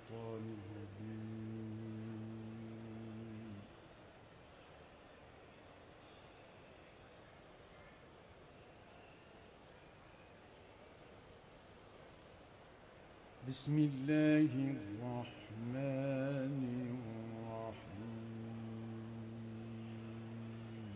الشيطان الرجيم. بسم الله الرحمن الرحيم.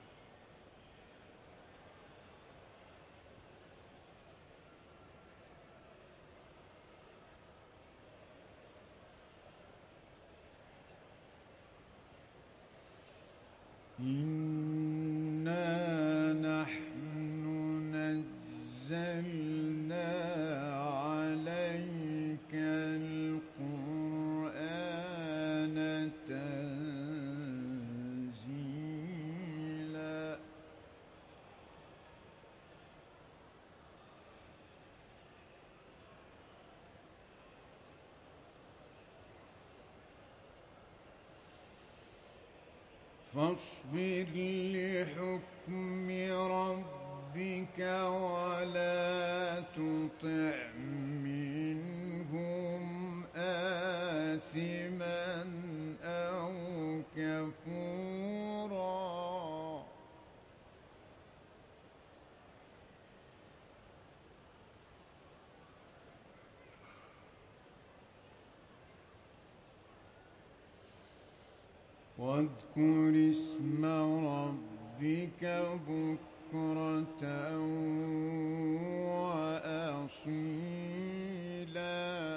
إنا نحن نزلنا عليك القرآن تنزيلا. فاصبر لحكم ربك ولا تطع منهم آثما أو كفورا. واذكر اسم ربك بكرة وأصيلا.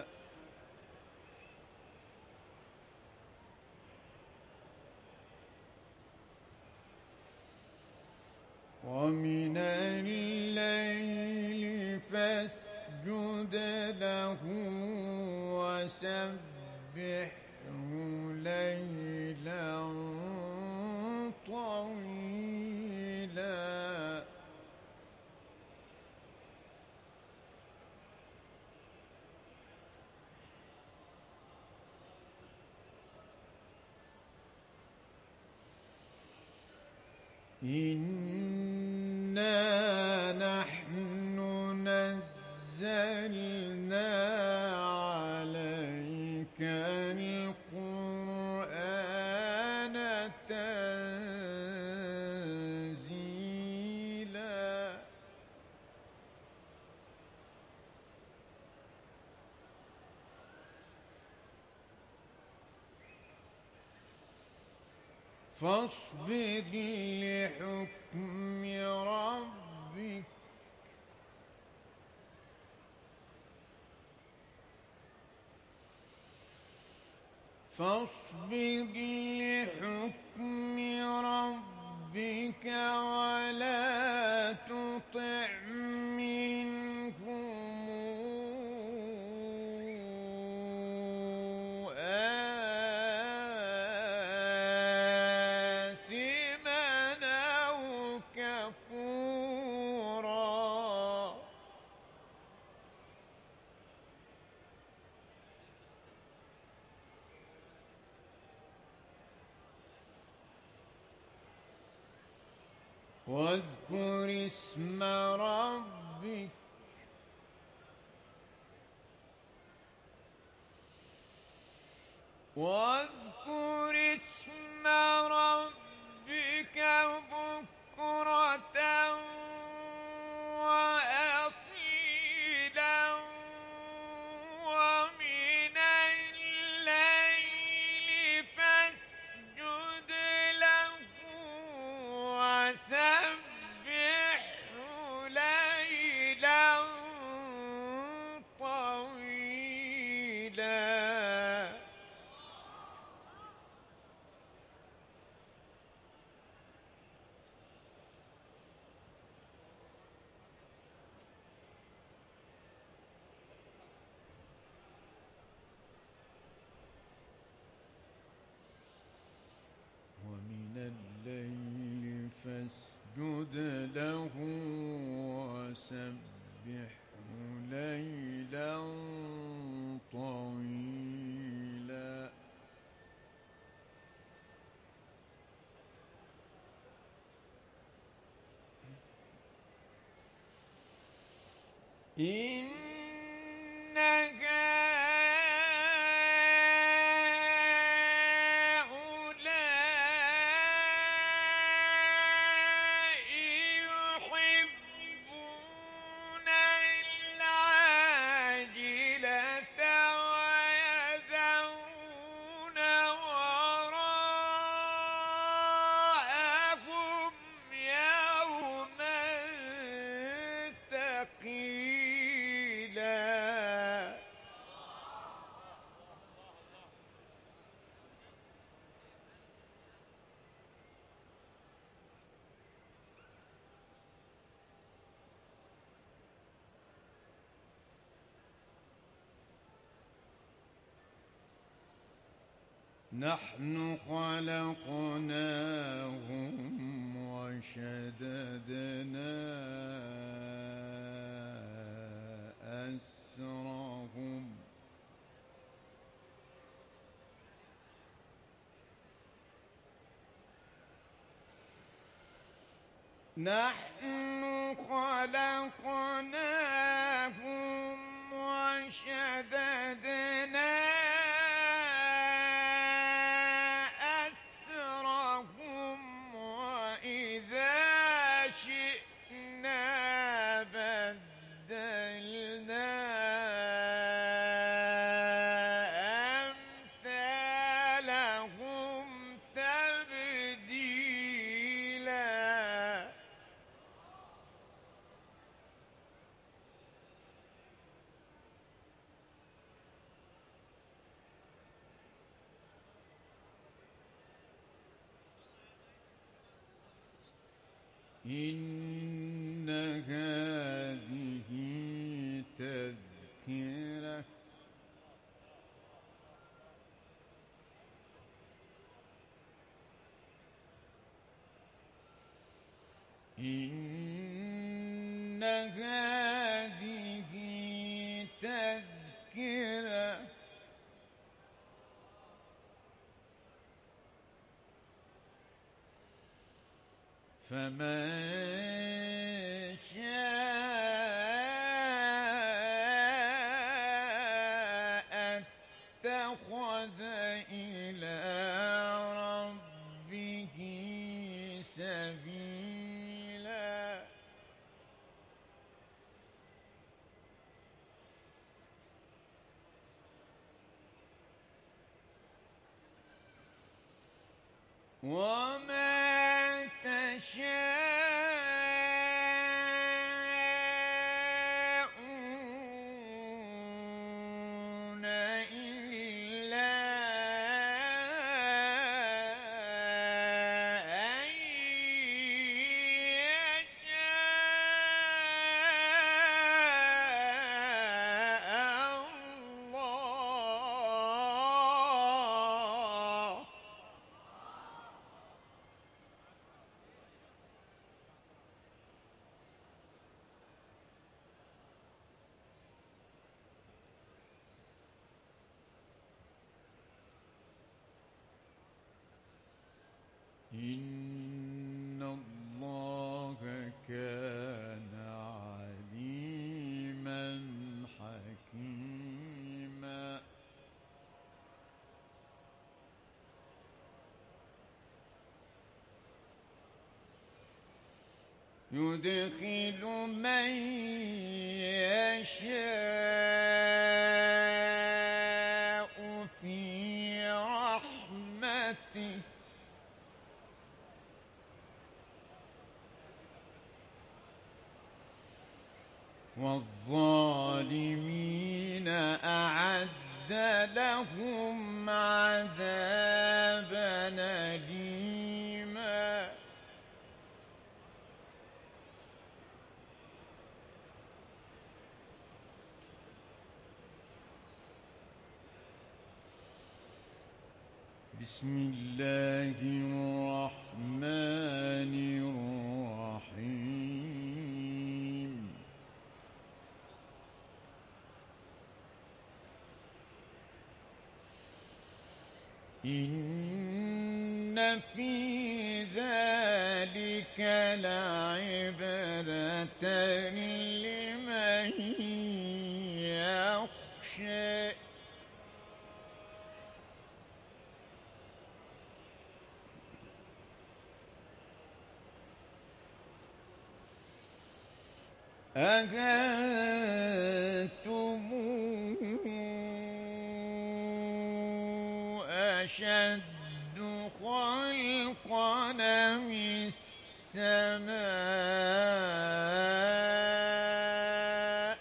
ومن الليل فاسجد له وسبحه ليلا طويلا. إنا نحن نزلنا عليك القرآن تنزيلا. فاصبر لحكم ربك ولا تطع منهم آثما أو كفورا. واذكر اسم ربك بكرة وأصيلا. ومن الليل فاسجد له وسبحه ليلا طويلا. ومن الليل فاسجد له وسبحه ليلا طويلا. إنك نحن خلقناهم وشددنا أسرهم نحن خلقناهم وشددنا أسرهم وإذا شئنا بدلنا أمثالهم تبديلا إن هذه تذكرة إن هذه تذكرة فمن شاء اتخذ إلى ربه سبيلا وما تشاءون إلا أن يشاء الله إن الله كان عليما حكيما يدخل من يشاء في رحمته والظالمين أعد لهم عذابا أليما بسم الله الرحمن الرحيم إن في ذلك لعبرة لمن يخشى أأنتم أشد خلقا من السماء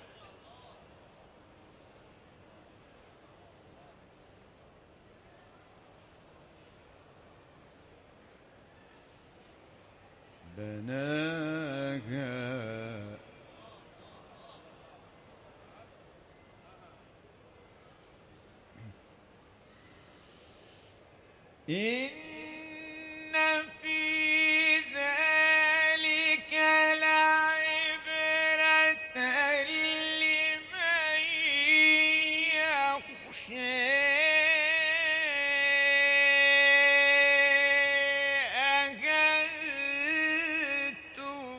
بناها إن في ذلك لعبرة لمن يخشى أأنتم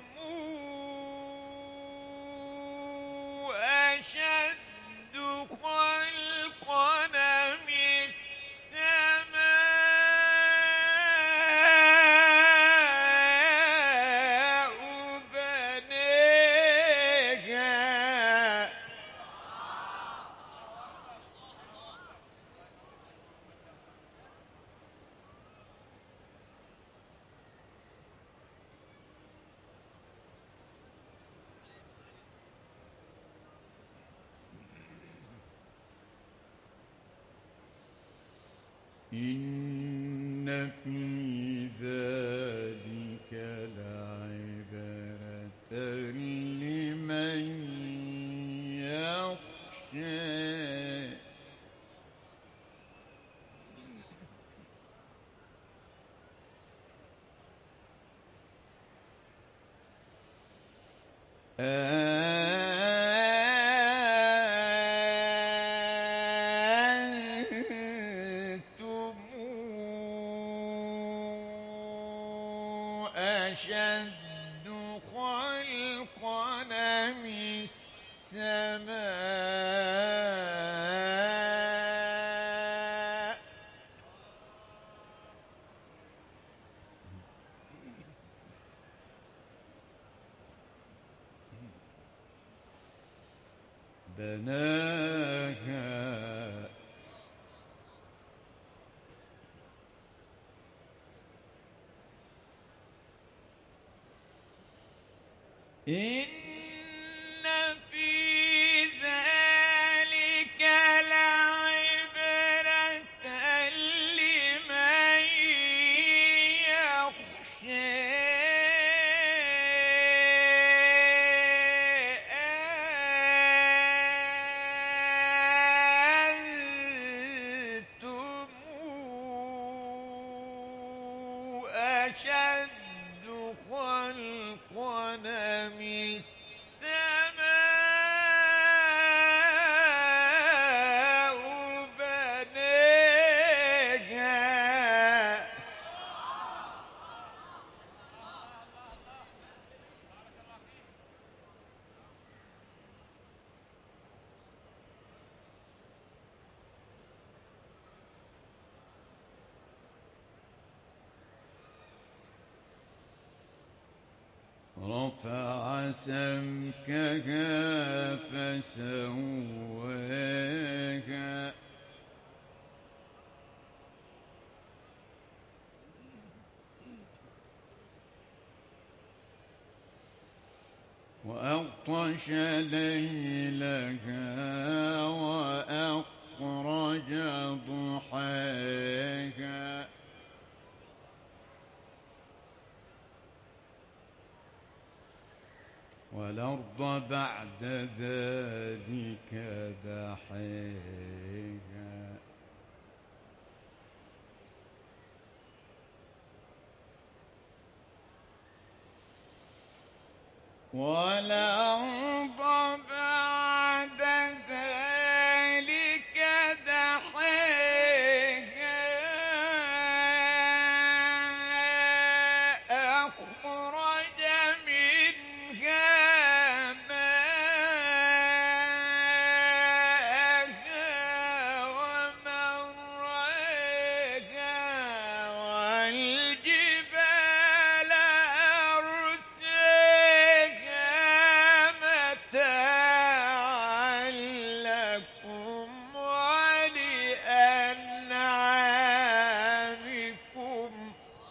أشد خلقا من السماء بنيها إن في ذلك لعبرة لمن يخشى أأنتم أشد خلقا من السماء بناها إن في ذلك لعبرة لمن يخشى أأنتم أشد خلقا من السماء بنيها رفع سمكها فسواها وأغطش ليلها وأخرج ضحاها والأرض بعد ذلك دحاها والأرض بعد ذلك دحاها أخرج منها ماءها ومرعاها والجبال أرساها متاعا لكم ولأنعامكم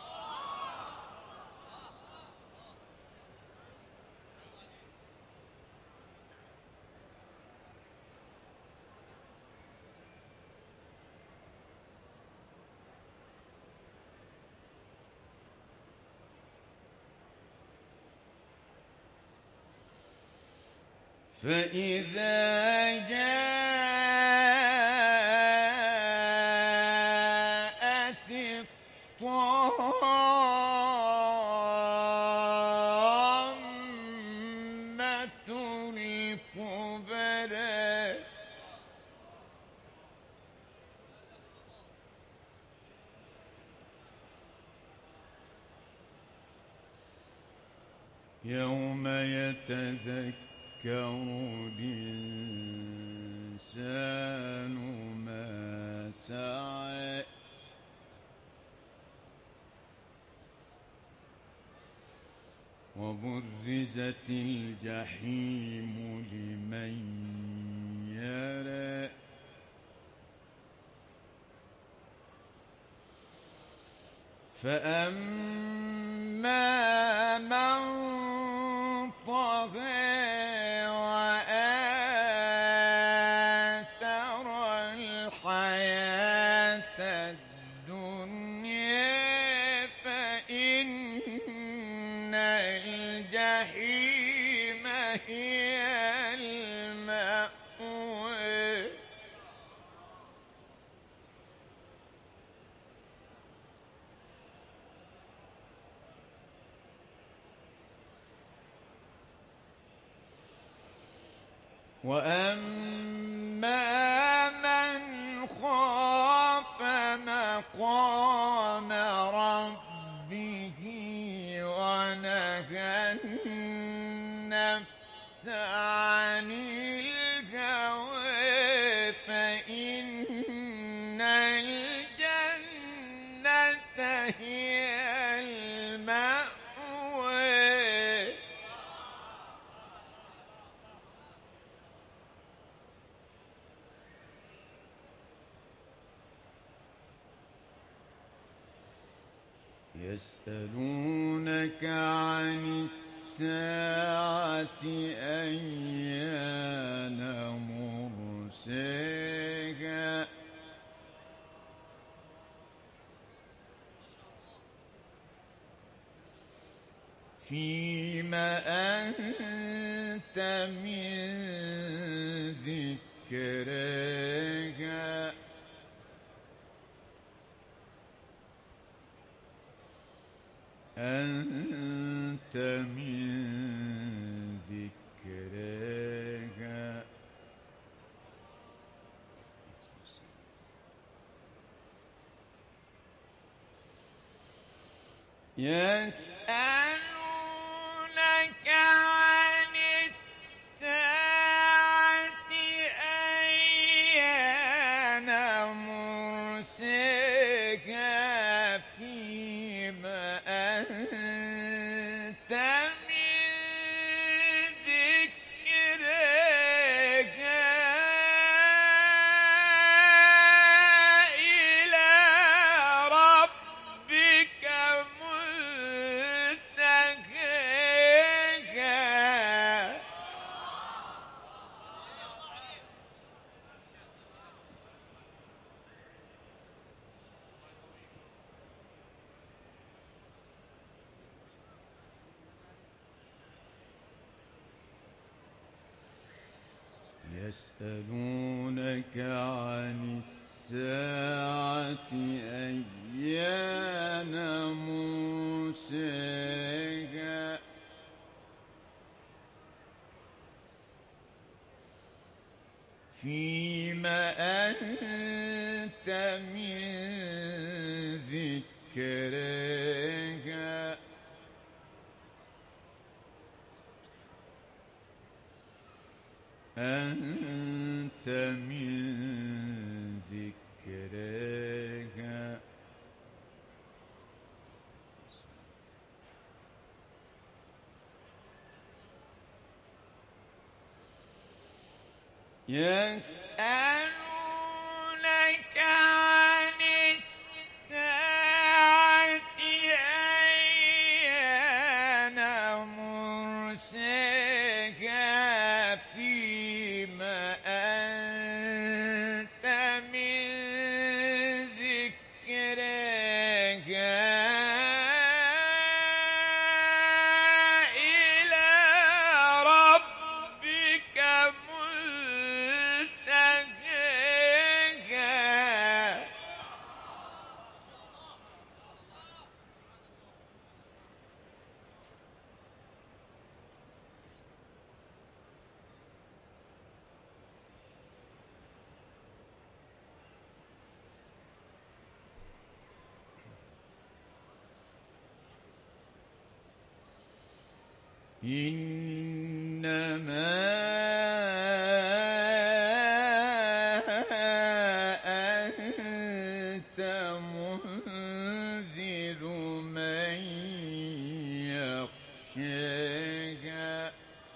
فإذا جاءت يوم يتذكر الإنسان ما سعى وبرزت الجحيم لمن يرى فأما من طغى وآثر الحياة الدنيا فإن الجحيم هي المأوى وأما من خاف مقام ربه ونهى النفس عن الهوى فإن الجنة هي المأوى يسألونك عن الساعة أيان مرساها فيما أنت من ذكرها أنت من ذكرها يسألونك عن الساعة أيان مرساها فيما أنت من ذكرها إلى ربك منتهاها يسألونك عن الساعة أيان مرساها فيما أنت من ذكرها أنت من ذكرها يسألونك عن الساعة أيان مرساها فيما أنت من ذكرها إلى ربك منتهاها إنما أنت منذر من يخشاها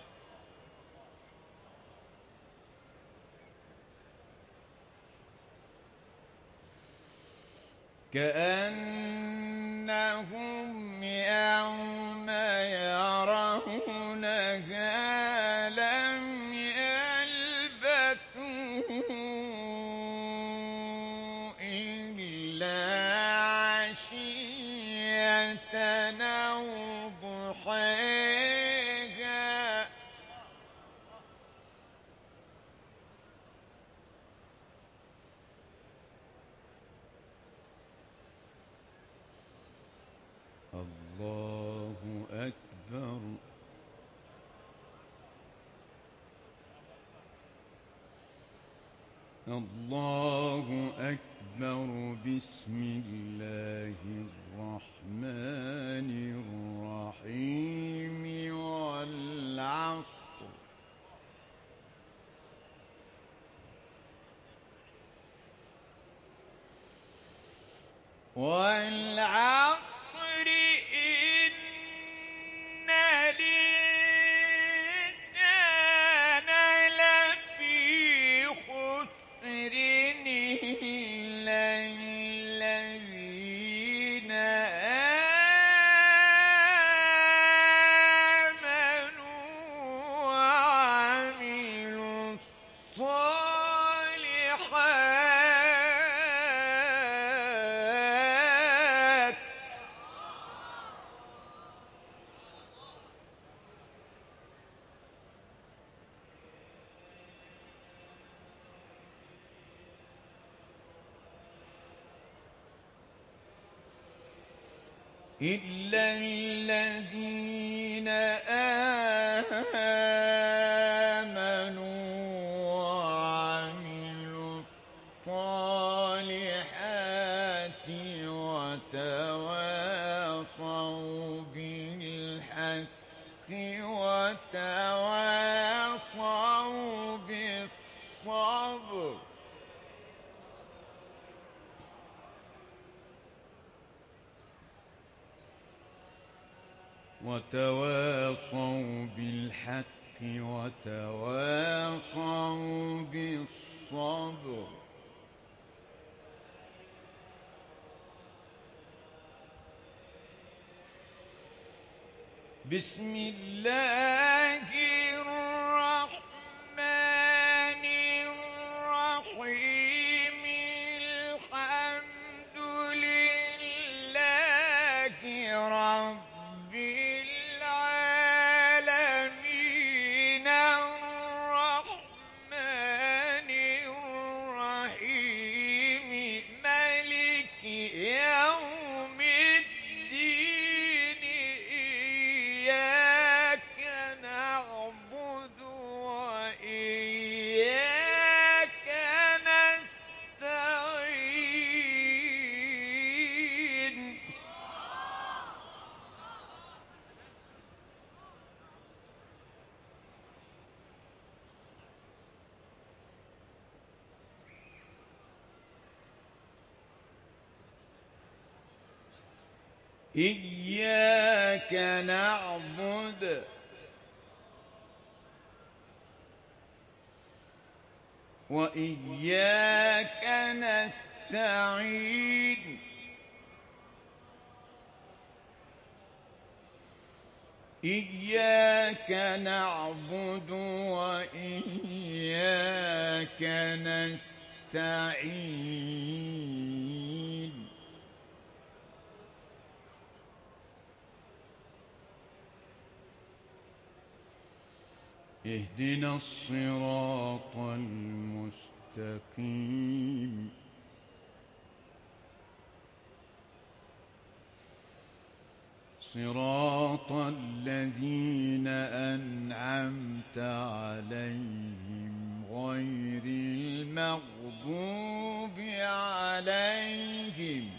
كأنهم يوم يرونها لم يلبثوا إلا عشية أو ضحاها الله أكبر الله أكبر بسم الله الرحمن الرحيم والعصر والعصر إن الإنسان لفي خسر إلا الذين آمنوا وعملوا الصالحات إلا الذين آمنوا وعملوا الصالحات وتواصوا بالحق وتواصوا بالصبر وتواصوا بالحق وتواصوا بالصبر بسم الله الرحمن الرحيم الحمد لله رب العالمين الرحمن الرحيم مالك يوم الدين إياك نعبد وإياك نستعين إياك نعبد وإياك نستعين إياك نعبد وإياك نستعين اهدنا الصراط المستقيم صراط الذين أنعمت عليهم غير المغضوب عليهم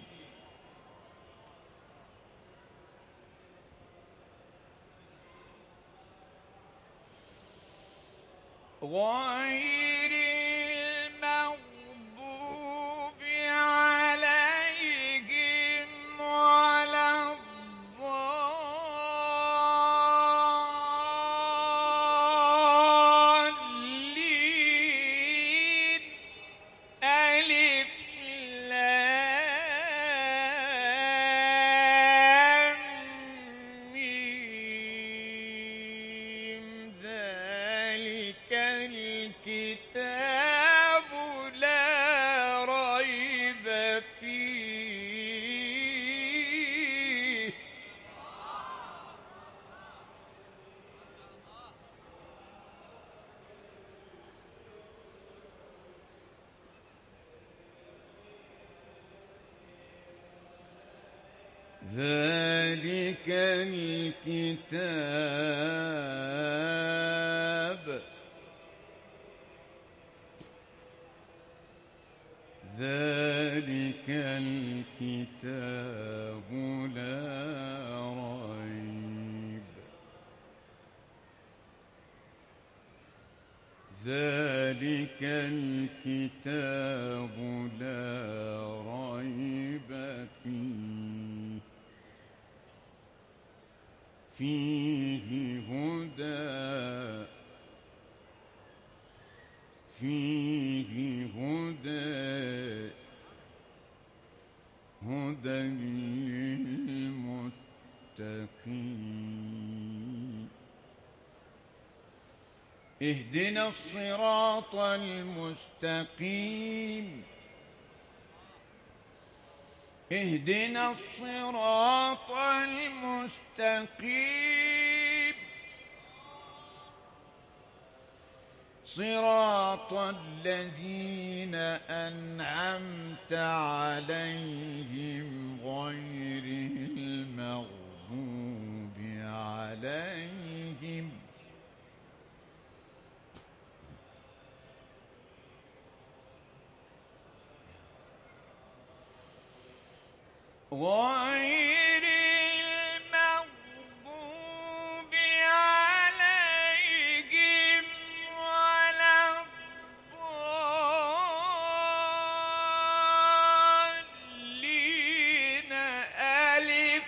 غير المغضوب عليهم ولا الضالين ألف لام ميم ذلك الكتاب لا ريب فيه ذلك الكتاب ذلك الكتاب لا ريب ذلك الكتاب لا ريب فيه هدى للمتقين اهدنا الصراط المستقيم اهدنا الصراط المستقيم صراط الذين أنعمت عليهم غير المغضوب عليهم غير المغضوب عليهم ولا الضالين ألف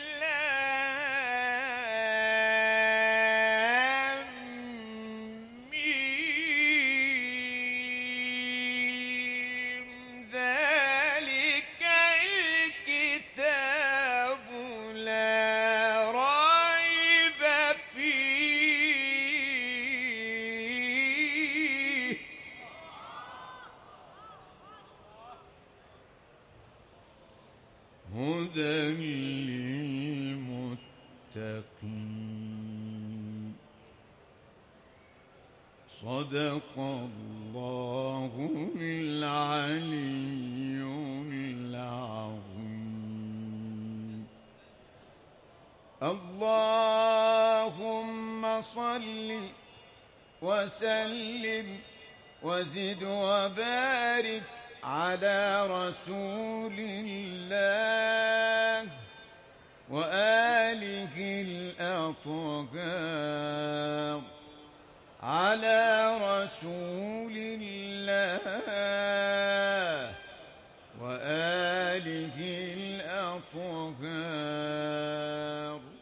لام ميم ذلك الكتاب لا ريب فيه هدى للمتقين صدق الله العلي العظيم اللهم صل وسلم وزد وبارك على رسول الله وآله الأطهار على رسول الله وآله الأطهار